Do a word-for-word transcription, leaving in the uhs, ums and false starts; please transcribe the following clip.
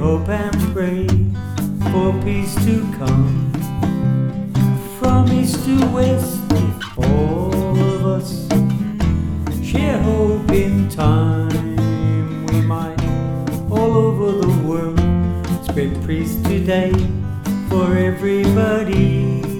hope and pray for peace to come from east to west. If all of us share hope in time, we might all over the world spread peace today for everybody.